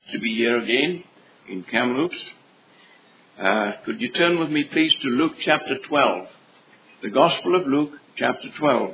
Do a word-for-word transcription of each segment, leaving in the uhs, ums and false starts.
to be here again in Kamloops. Uh, could you turn with me, please, to Luke chapter twelve? The Gospel of Luke chapter twelve.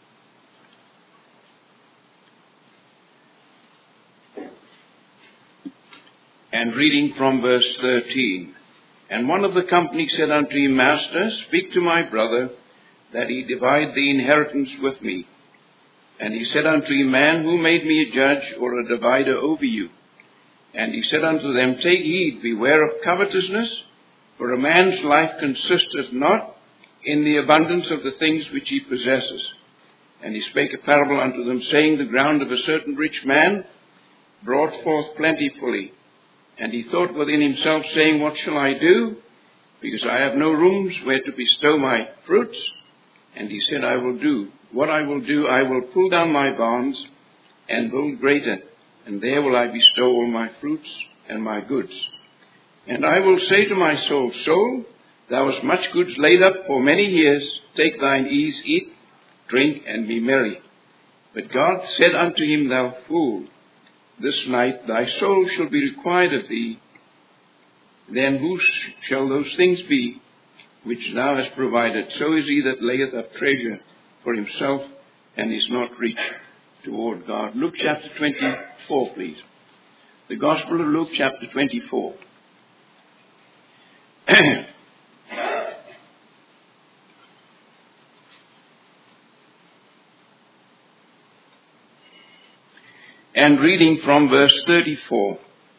And reading from verse thirteen. And one of the company said unto him, Master, speak to my brother, that he divide the inheritance with me. And he said unto him, Man, who made me a judge or a divider over you? And he said unto them, Take heed, beware of covetousness, for a man's life consisteth not in the abundance of the things which he possesses. And he spake a parable unto them, saying, The ground of a certain rich man brought forth plentifully. And he thought within himself, saying, What shall I do? Because I have no rooms where to bestow my fruits. And he said, I will do. What I will do, I will pull down my barns and build greater. And there will I bestow all my fruits and my goods. And I will say to my soul, Soul, thou hast much goods laid up for many years. Take thine ease, eat, drink, and be merry. But God said unto him, Thou fool, this night thy soul shall be required of thee. Then whose shall those things be which thou hast provided? So is he that layeth up treasure for himself and is not rich toward God. Luke chapter twenty-four, please. The Gospel of Luke chapter twenty-four. And reading from verse thirty-four.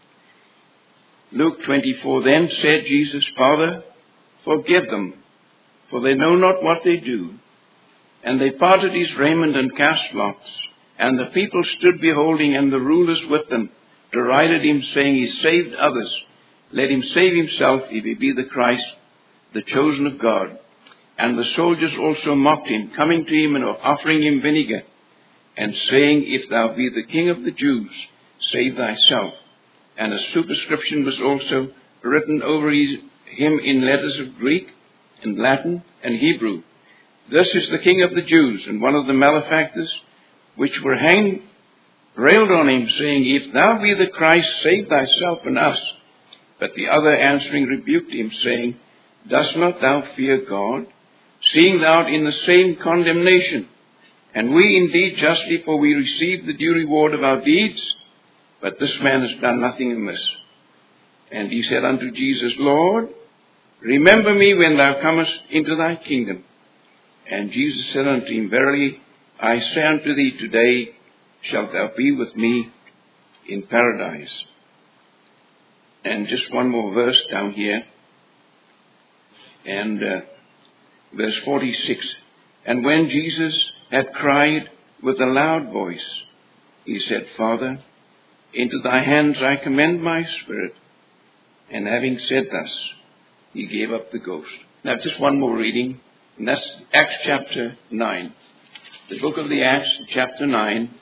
Luke twenty-four, Then said Jesus, Father, forgive them, for they know not what they do. And they parted his raiment and cast lots. And the people stood beholding, and the rulers with them derided him, saying, He saved others. Let him save himself, if he be the Christ, the chosen of God. And the soldiers also mocked him, coming to him and offering him vinegar, and saying, If thou be the King of the Jews, save thyself. And a superscription was also written over his, him in letters of Greek, and Latin, and Hebrew. This is the King of the Jews. And one of the malefactors, which were hanged, railed on him, saying, If thou be the Christ, save thyself and us. But the other answering rebuked him, saying, Dost not thou fear God, seeing thou art in the same condemnation? And we indeed justly, for we receive the due reward of our deeds, but this man has done nothing amiss. And he said unto Jesus, Lord, remember me when thou comest into thy kingdom. And Jesus said unto him, Verily I say unto thee, today shalt thou be with me in paradise. And just one more verse down here. And uh, verse forty-six. And when Jesus had cried with a loud voice, he said, Father, into thy hands I commend my spirit. And having said thus, he gave up the ghost. Now just one more reading, and that's Acts chapter nine. The book of the Acts, chapter nine.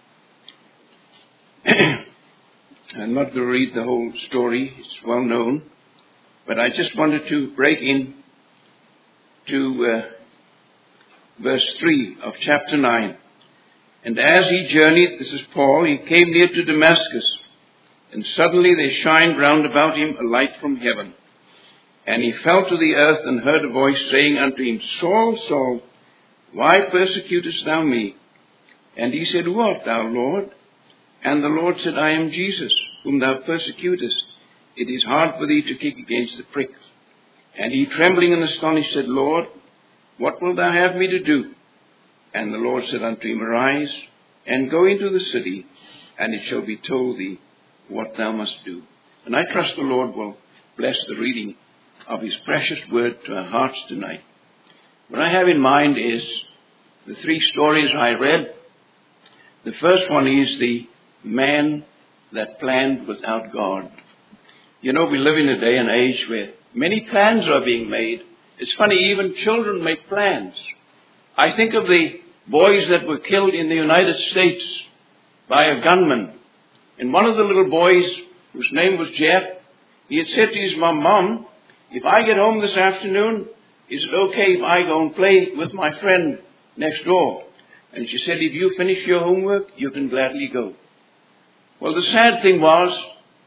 I'm not going to read the whole story, it's well known, but I just wanted to break in to uh, verse three of chapter nine. And as he journeyed, this is Paul, he came near to Damascus, and suddenly there shined round about him a light from heaven. And he fell to the earth and heard a voice saying unto him, Saul, Saul, why persecutest thou me? And he said, Who art thou, Lord? And the Lord said, I am Jesus, whom thou persecutest. It is hard for thee to kick against the pricks. And he, trembling and astonished, said, Lord, what wilt thou have me to do? And the Lord said unto him, Arise, and go into the city, and it shall be told thee what thou must do. And I trust the Lord will bless the reading of his precious word to our hearts tonight. What I have in mind is the three stories I read. The first one is the man that planned without God. You know, we live in a day and age where many plans are being made. It's funny, even children make plans. I think of the boys that were killed in the United States by a gunman. And one of the little boys, whose name was Jeff, he had said to his mom, Mom, if I get home this afternoon, is it okay if I go and play with my friend next door? And she said, if you finish your homework, you can gladly go. Well, the sad thing was,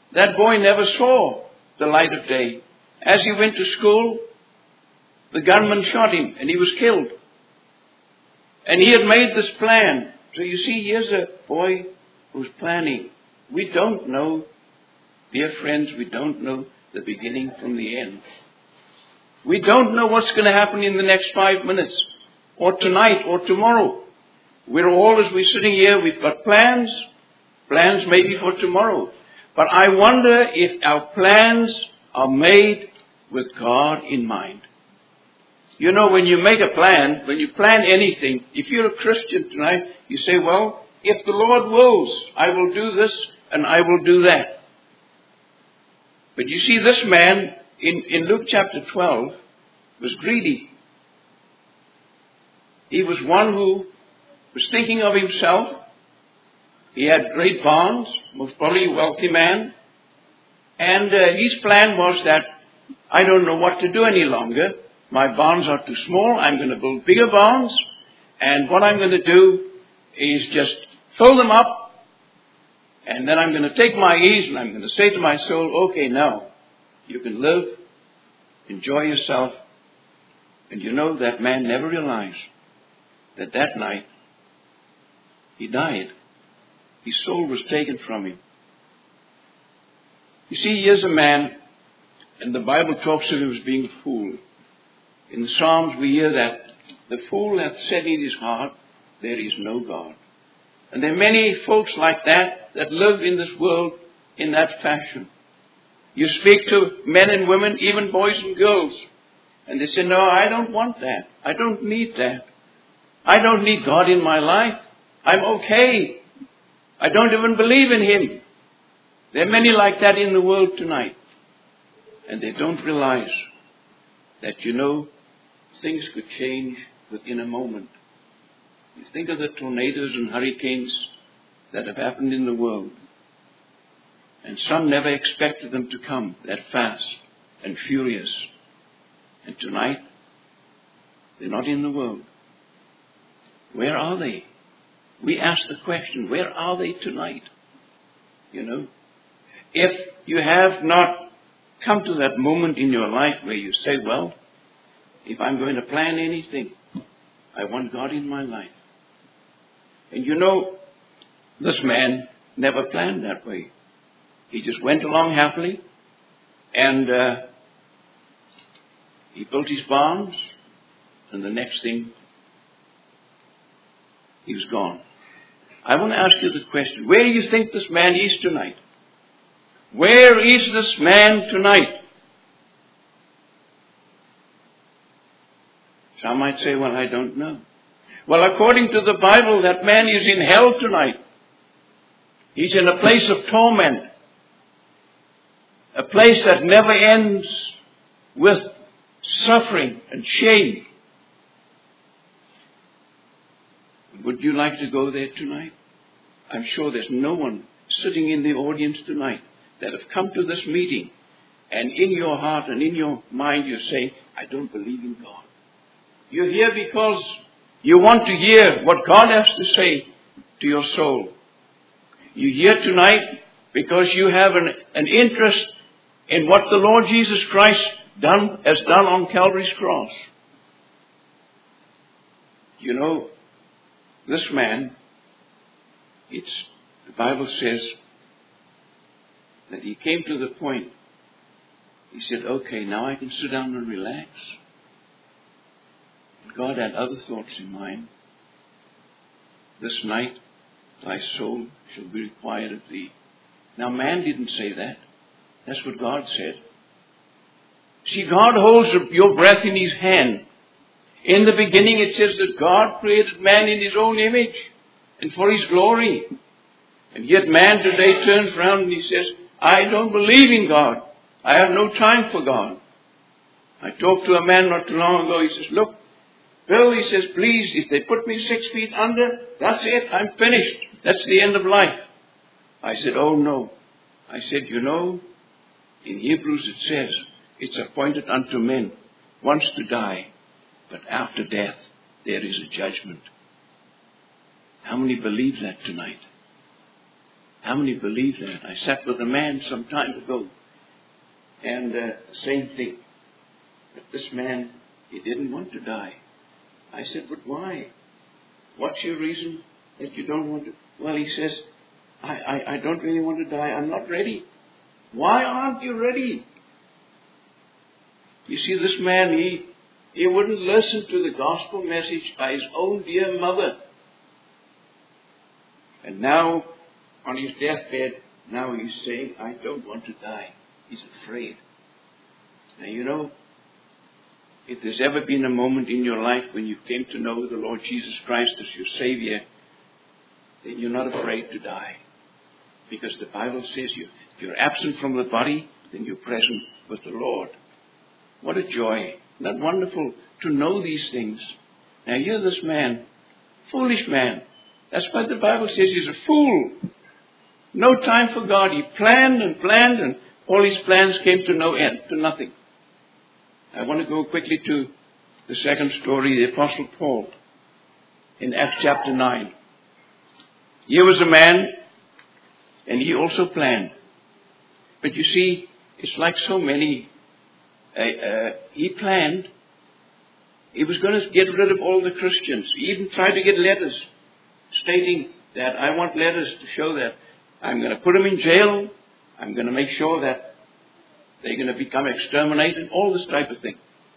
That boy never saw the light of day. As he went to school, the gunman shot him and he was killed. And he had made this plan. So you see, here's a boy who's planning. We don't know, dear friends, we don't know the beginning from the end. We don't know what's going to happen in the next five minutes, or tonight, or tomorrow. We're all, as we're sitting here, we've got plans, plans maybe for tomorrow. But I wonder if our plans are made with God in mind. You know, when you make a plan, when you plan anything, if you're a Christian tonight, you say, well, if the Lord wills, I will do this and I will do that. But you see, this man in, in Luke chapter twelve was greedy. He was one who was thinking of himself. He had great barns, most probably a wealthy man. And uh, his plan was that I don't know what to do any longer. My barns are too small. I'm going to build bigger barns. And what I'm going to do is just fill them up. And then I'm going to take my ease and I'm going to say to my soul, okay, now you can live, enjoy yourself. And you know, that man never realized that that night he died. His soul was taken from him. You see, here's a man, and the Bible talks of him as being a fool. In the Psalms we hear that the fool hath said in his heart, there is no God. And there are many folks like that that live in this world in that fashion. You speak to men and women, even boys and girls, and they say, no, I don't want that. I don't need that. I don't need God in my life. I'm okay. I don't even believe in Him. There are many like that in the world tonight. And they don't realize that, you know, things could change within a moment. You think of the tornadoes and hurricanes that have happened in the world. And some never expected them to come that fast and furious. And tonight, they're not in the world. Where are they? We ask the question, where are they tonight? You know, if you have not come to that moment in your life where you say, well, if I'm going to plan anything, I want God in my life. And you know, this man never planned that way. He just went along happily, and uh, he built his barns, and the next thing, he was gone. I want to ask you the question, where do you think this man is tonight? Where is this man tonight? Some might say, well, I don't know. Well, according to the Bible, that man is in hell tonight. He's in a place of torment. A place that never ends with suffering and shame. Would you like to go there tonight? I'm sure there's no one sitting in the audience tonight that have come to this meeting, and in your heart and in your mind you say, I don't believe in God. You're here because you want to hear what God has to say to your soul. You're here tonight because you have an, an interest in what the Lord Jesus Christ done, has done on Calvary's cross. You know, this man, it's, the Bible says that he came to the point, he said, okay, now I can sit down and relax. And God had other thoughts in mind. This night, thy soul shall be required of thee. Now, man didn't say that. That's what God said. See, God holds your breath in His hand. In the beginning, it says that God created man in His own image and for His glory. And yet man today turns around and he says, I don't believe in God. I have no time for God. I talked to a man not too long ago. He says, look, Bill, he says, please, if they put me six feet under, that's it. I'm finished. That's the end of life. I said, oh no. I said, you know, in Hebrews it says, it's appointed unto men once to die, but after death there is a judgment. How many believe that tonight? How many believe that? I sat with a man some time ago, and uh, same thing. But this man, he didn't want to die. I said, but why? What's your reason that you don't want to? Well, he says, I, I, I don't really want to die. I'm not ready. Why aren't you ready? You see, this man, he, he wouldn't listen to the gospel message by his own dear mother. And now, on his deathbed, now he's saying, I don't want to die. He's afraid. Now, you know, if there's ever been a moment in your life when you came to know the Lord Jesus Christ as your Savior, then you're not afraid to die. Because the Bible says you, if you're absent from the body, then you're present with the Lord. What a joy. Isn't that wonderful to know these things? Now hear this man, foolish man. That's why the Bible says he's a fool. No time for God. He planned and planned, and all his plans came to no end, to nothing. I want to go quickly to the second story, the Apostle Paul, in Acts chapter nine. Here was a man, and he also planned. But you see, it's like so many. Uh, uh, he planned. He was going to get rid of all the Christians. He even tried to get letters stating that I want letters to show that I'm going to put them in jail. I'm going to make sure that they're going to become exterminated, all this type of thing.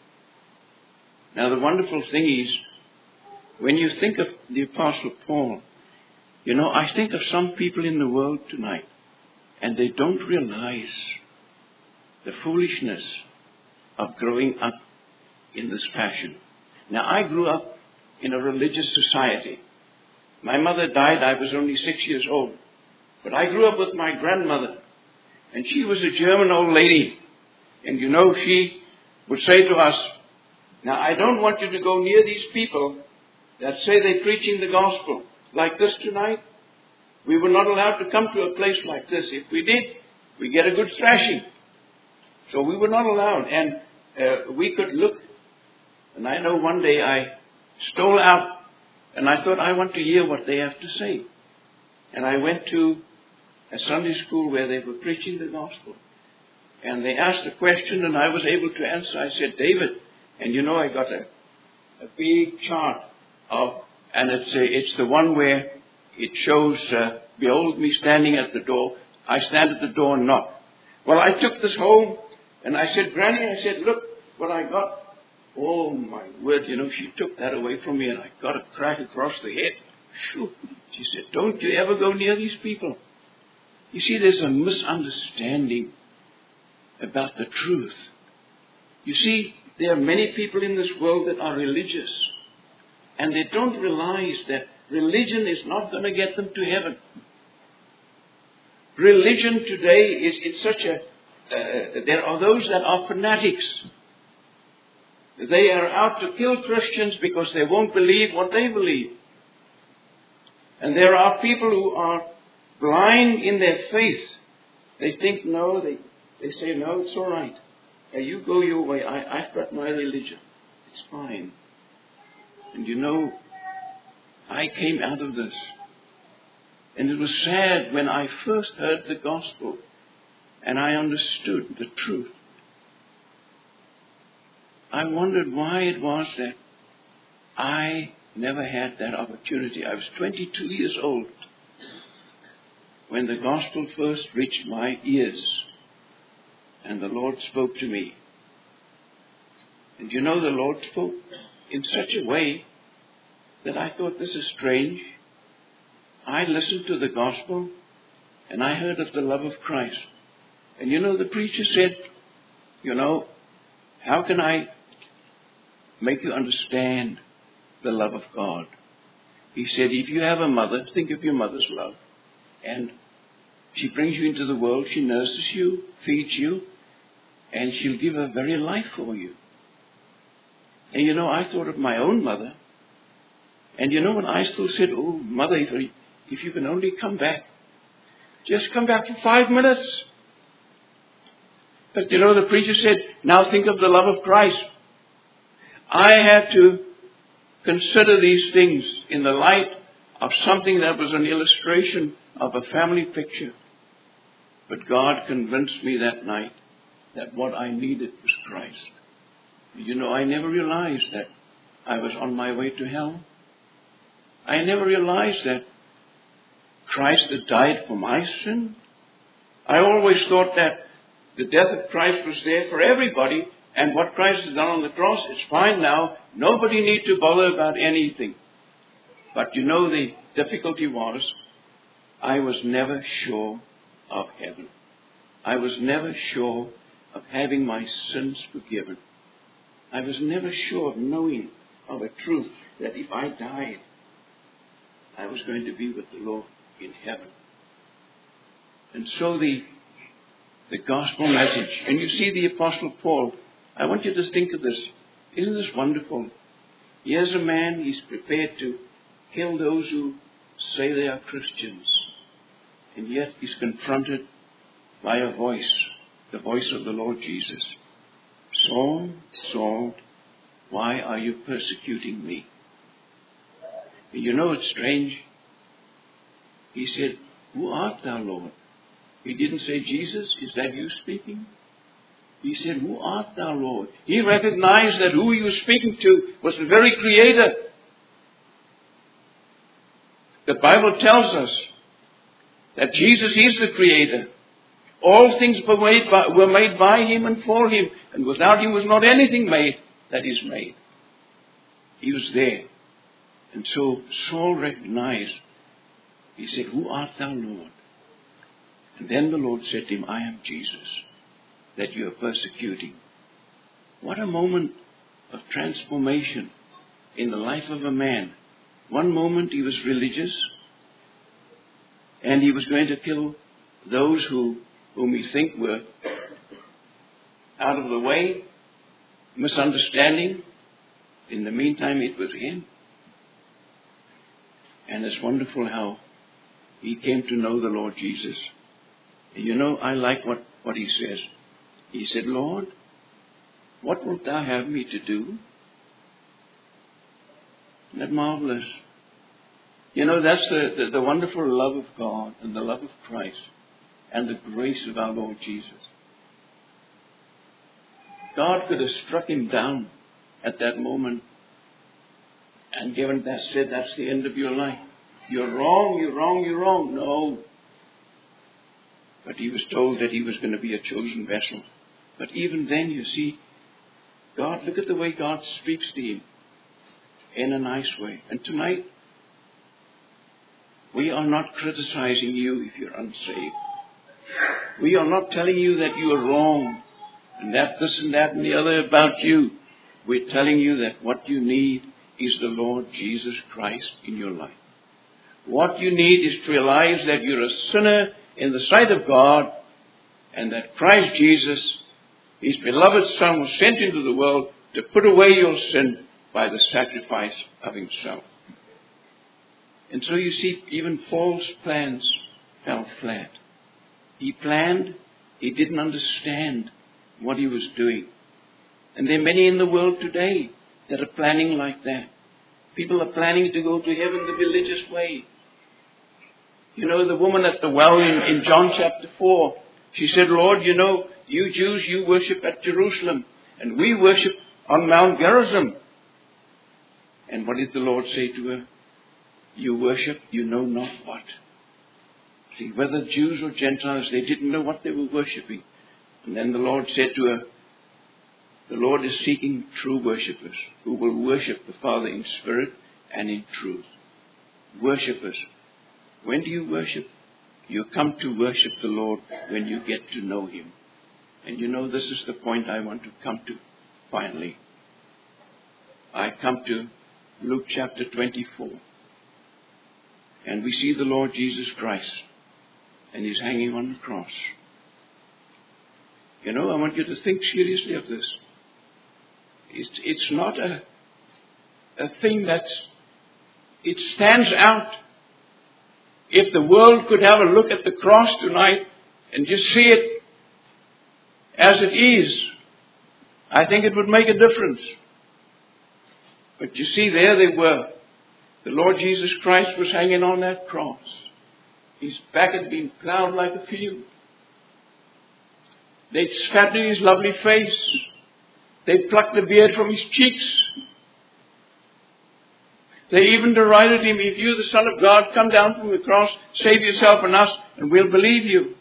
Now the wonderful thing is, when you think of the Apostle Paul, you know, I think of some people in the world tonight, and they don't realize the foolishness of growing up in this fashion. Now I grew up in a religious society. My mother died, I was only six years old. But I grew up with my grandmother. And she was a German old lady. And you know, she would say to us, now I don't want you to go near these people that say they're preaching the gospel. Like this tonight, we were not allowed to come to a place like this. If we did, we get a good thrashing. So we were not allowed. And uh, we could look. And I know one day I stole out. And I thought, I want to hear what they have to say. And I went to a Sunday school where they were preaching the gospel. And they asked a question, and I was able to answer. I said, David, and you know, I got a, a big chart of, and it's a, it's the one where it shows, uh, behold me standing at the door. I stand at the door and knock. Well, I took this home, and I said, Granny, I said, look what I got. Oh, my word, you know, she took that away from me, and I got a crack across the head. Shoo. She said, don't you ever go near these people. You see, there's a misunderstanding about the truth. You see, there are many people in this world that are religious, and they don't realize that religion is not going to get them to heaven. Religion today is in such a, uh, there are those that are fanatics. They are out to kill Christians because they won't believe what they believe. And there are people who are blind in their faith. They think, no, they, they say, no, it's all right. Now you go your way. I, I've got my religion. It's fine. And you know, I came out of this. And it was sad when I first heard the gospel and I understood the truth. I wondered why it was that I never had that opportunity. I was twenty-two years old when the gospel first reached my ears and the Lord spoke to me. And you know, the Lord spoke in such a way that I thought, this is strange. I listened to the gospel and I heard of the love of Christ. And you know, the preacher said, you know, how can I make you understand the love of God? He said, if you have a mother, think of your mother's love. And she brings you into the world, she nurses you, feeds you, and she'll give her very life for you. And you know, I thought of my own mother. And you know what I still said, oh, mother, if, if you can only come back. Just come back for five minutes. But you know, the preacher said, now think of the love of Christ. I had to consider these things in the light of something that was an illustration of a family picture. But God convinced me that night that what I needed was Christ. You know, I never realized that I was on my way to hell. I never realized that Christ had died for my sin. I always thought that the death of Christ was there for everybody, and what Christ has done on the cross, it's fine now. Nobody need to bother about anything. But you know, the difficulty was, I was never sure of heaven. I was never sure of having my sins forgiven. I was never sure of knowing of a truth that if I died, I was going to be with the Lord in heaven. And so the the gospel message, and you see the Apostle Paul, I want you to think of this. Isn't this wonderful? Here's a man, he's prepared to kill those who say they are Christians. And yet he's confronted by a voice, the voice of the Lord Jesus. Saul, Saul, why are you persecuting me? And you know, it's strange. He said, who art thou, Lord? He didn't say, Jesus, is that you speaking? He said, who art thou, Lord? He recognized that who he was speaking to was the very Creator. The Bible tells us that Jesus is the Creator. All things were made by, were made by Him and for Him. And without Him was not anything made that is made. He was there. And so Saul recognized. He said, who art thou, Lord? And then the Lord said to him, I am Jesus, that you are persecuting. What a moment of transformation in the life of a man. One moment he was religious, and he was going to kill those who whom he think were out of the way, misunderstanding. In the meantime, it was him. And it's wonderful how he came to know the Lord Jesus. And you know, I like what, what he says. He said, Lord, what wilt thou have me to do? Isn't that marvelous? You know, that's the, the, the wonderful love of God and the love of Christ and the grace of our Lord Jesus. God could have struck him down at that moment and given that, said, that's the end of your life. You're wrong, you're wrong, you're wrong. No. But he was told that he was going to be a chosen vessel. But even then, you see, God, look at the way God speaks to him in a nice way. And tonight, we are not criticizing you if you're unsaved. We are not telling you that you are wrong and that this and that and the other about you. We're telling you that what you need is the Lord Jesus Christ in your life. What you need is to realize that you're a sinner in the sight of God and that Christ Jesus, His beloved Son, was sent into the world to put away your sin by the sacrifice of Himself. And so you see, even Paul's plans fell flat. He planned, he didn't understand what he was doing. And there are many in the world today that are planning like that. People are planning to go to heaven the religious way. You know, the woman at the well in, in John chapter four, she said, Lord, you know, you Jews, you worship at Jerusalem, and we worship on Mount Gerizim. And what did the Lord say to her? You worship, you know not what. See, whether Jews or Gentiles, they didn't know what they were worshipping. And then the Lord said to her, the Lord is seeking true worshippers who will worship the Father in spirit and in truth. Worshippers. When do you worship? You come to worship the Lord when you get to know Him. And you know, this is the point I want to come to finally. I come to Luke chapter twenty-four. And we see the Lord Jesus Christ. And He's hanging on the cross. You know, I want you to think seriously of this. It's, it's not a, a thing that's, it stands out. If the world could have a look at the cross tonight and just see it as it is, I think it would make a difference. But you see, there they were. The Lord Jesus Christ was hanging on that cross. His back had been plowed like a field. They'd spat in his lovely face. They'd plucked the beard from his cheeks. They even derided him. If you're the Son of God, come down from the cross, save yourself and us, and we'll believe you.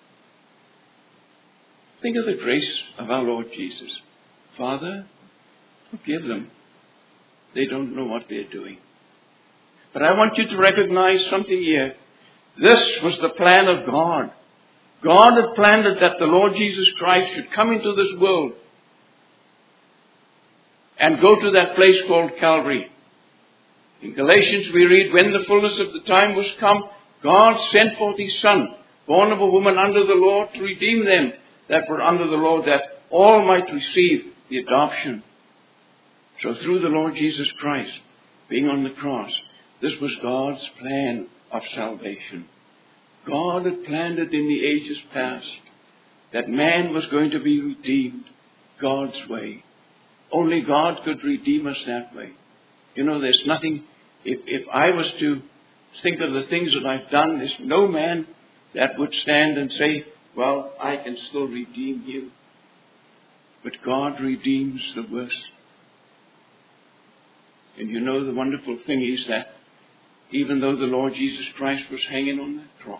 Think of the grace of our Lord Jesus. Father, forgive them. They don't know what they're doing. But I want you to recognize something here. This was the plan of God. God had planned it that the Lord Jesus Christ should come into this world and go to that place called Calvary. In Galatians we read, when the fullness of the time was come, God sent forth His Son, born of a woman under the law, to redeem them that were under the law, that all might receive the adoption. So through the Lord Jesus Christ being on the cross, this was God's plan of salvation. God had planned it in the ages past, that man was going to be redeemed God's way. Only God could redeem us that way. You know, there's nothing, if, if I was to think of the things that I've done, there's no man that would stand and say, well, I can still redeem you. But God redeems the worst. And you know, the wonderful thing is that even though the Lord Jesus Christ was hanging on that cross,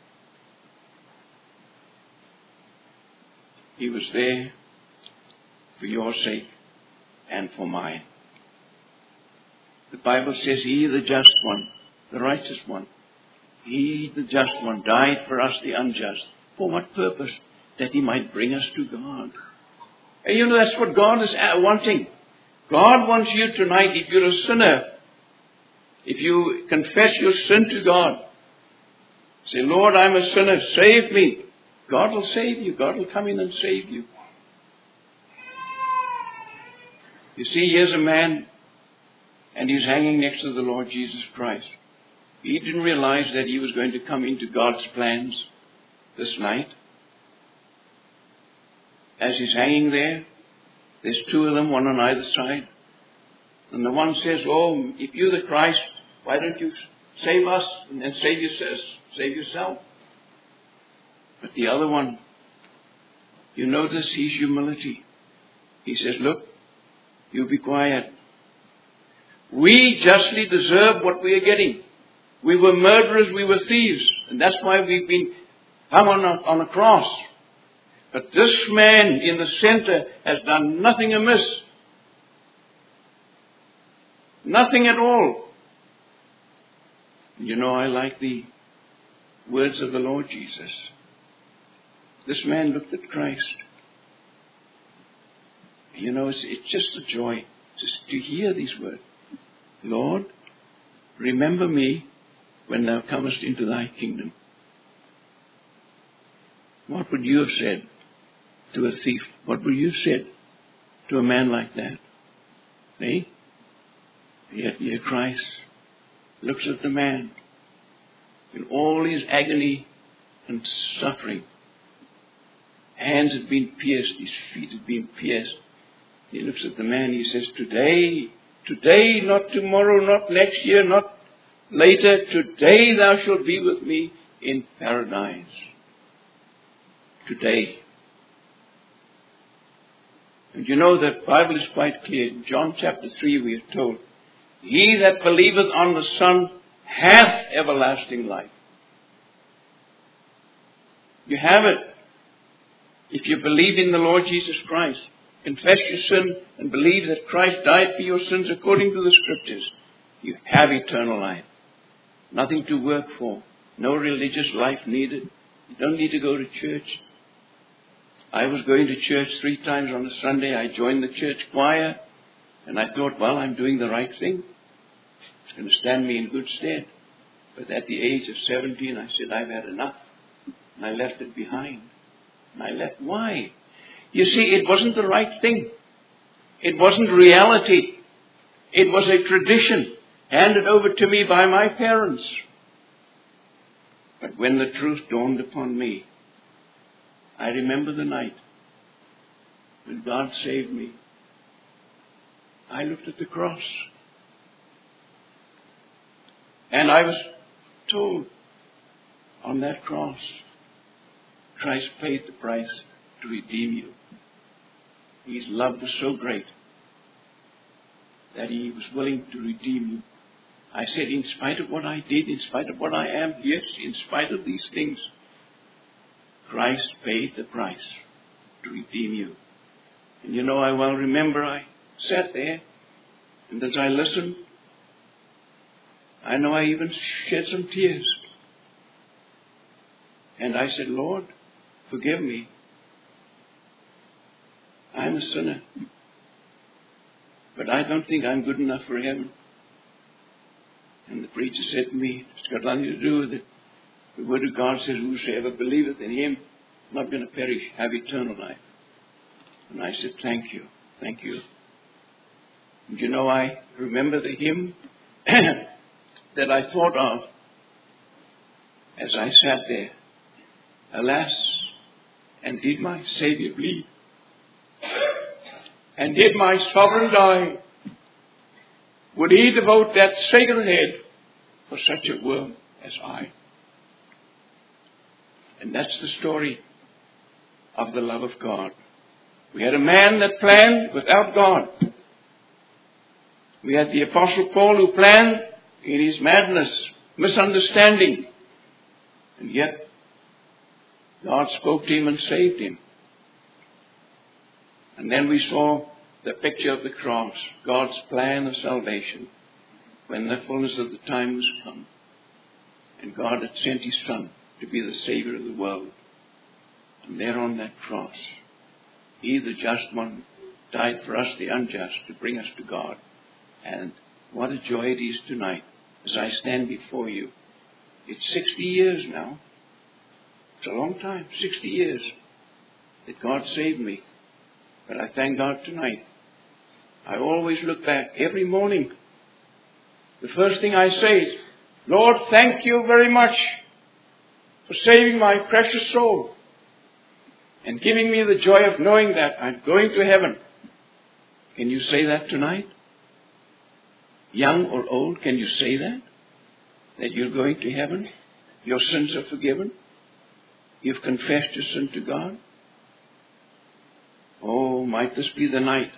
He was there for your sake and for mine. The Bible says, He, the just one, the righteous one, He, the just one, died for us, the unjust. For what purpose? That He might bring us to God. And you know, that's what God is wanting. God wants you tonight, if you're a sinner, if you confess your sin to God, say, Lord, I'm a sinner, save me. God will save you. God will come in and save you. You see, here's a man, and he's hanging next to the Lord Jesus Christ. He didn't realize that he was going to come into God's plans this night. As he's hanging there, there's two of them, one on either side. And the one says, oh, if you're the Christ, why don't you save us and then save yourself? Save yourself. But the other one, you notice his humility. He says, look, you be quiet. We justly deserve what we are getting. We were murderers, we were thieves. And that's why we've been hung on a, on a cross. But this man in the center has done nothing amiss. Nothing at all. You know, I like the words of the Lord Jesus. This man looked at Christ. You know, it's, it's just a joy just to hear these words. Lord, remember me when thou comest into thy kingdom. What would you have said to a thief? What would you have said to a man like that? Eh? Yet here Christ looks at the man in all his agony and suffering. Hands had been pierced, his feet had been pierced. He looks at the man, he says, today, today, not tomorrow, not next year, not later, today thou shalt be with me in paradise. Today. And you know that Bible is quite clear. In John chapter three we are told, he that believeth on the Son hath everlasting life. You have it. If you believe in the Lord Jesus Christ, confess your sin and believe that Christ died for your sins according to the Scriptures, you have eternal life. Nothing to work for. No religious life needed. You don't need to go to church. I was going to church three times on a Sunday. I joined the church choir and I thought, well, I'm doing the right thing. It's going to stand me in good stead. But at the age of seventeen, I said, I've had enough. And I left it behind. And I left. Why? You see, it wasn't the right thing. It wasn't reality. It was a tradition handed over to me by my parents. But when the truth dawned upon me, I remember the night when God saved me. I looked at the cross. And I was told, on that cross, Christ paid the price to redeem you. His love was so great that He was willing to redeem you. I said, in spite of what I did, in spite of what I am, yes, in spite of these things, Christ paid the price to redeem you. And you know, I well remember I sat there, and as I listened, I know I even shed some tears. And I said, Lord, forgive me. I'm a sinner. But I don't think I'm good enough for heaven. And the preacher said to me, it's got nothing to do with it. The Word of God says, whosoever believeth in Him, not going to perish, have eternal life. And I said, thank you, thank you. And you know, I remember the hymn that I thought of as I sat there. Alas, and did my Savior bleed? And did my sovereign die? Would He devote that sacred head for such a worm as I? And that's the story of the love of God. We had a man that planned without God. We had the Apostle Paul who planned in his madness, misunderstanding. And yet, God spoke to him and saved him. And then we saw the picture of the cross, God's plan of salvation, when the fullness of the time was come. And God had sent His Son to be the Savior of the world. And there on that cross, He, the just one, died for us, the unjust, to bring us to God. And what a joy it is tonight as I stand before you. It's sixty years now. It's a long time, sixty years, that God saved me. But I thank God tonight. I always look back every morning. The first thing I say is, Lord, thank you very much for saving my precious soul and giving me the joy of knowing that I'm going to heaven. Can you say that tonight? Young or old, can you say that? That you're going to heaven? Your sins are forgiven? You've confessed your sin to God? Oh, might this be the night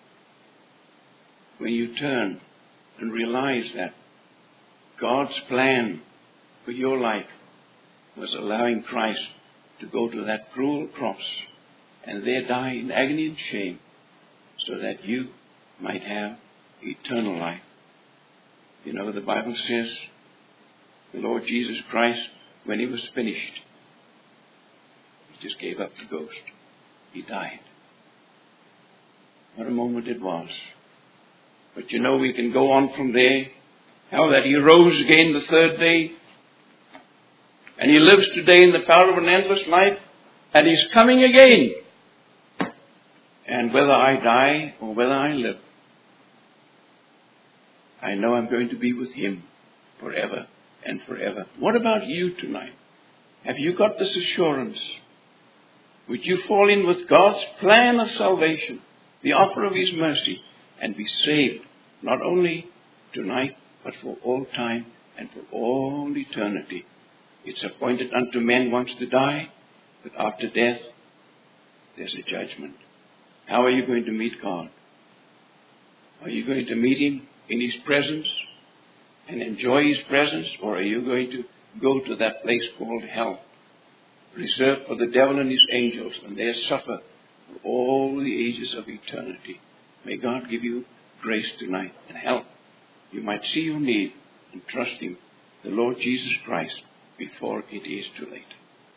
when you turn and realize that God's plan for your life was allowing Christ to go to that cruel cross and there die in agony and shame so that you might have eternal life. You know, the Bible says the Lord Jesus Christ, when He was finished, He just gave up the ghost. He died. What a moment it was. But you know, we can go on from there. How that He rose again the third day. And He lives today in the power of an endless life. And He's coming again. And whether I die or whether I live, I know I'm going to be with Him forever and forever. What about you tonight? Have you got this assurance? Would you fall in with God's plan of salvation, the offer of His mercy, and be saved, not only tonight, but for all time and for all eternity? It's appointed unto men once to die, but after death, there's a judgment. How are you going to meet God? Are you going to meet Him in His presence and enjoy His presence, or are you going to go to that place called hell, reserved for the devil and his angels, and there suffer for all the ages of eternity? May God give you grace tonight and help. You might see your need and trust Him, the Lord Jesus Christ, before it is too late.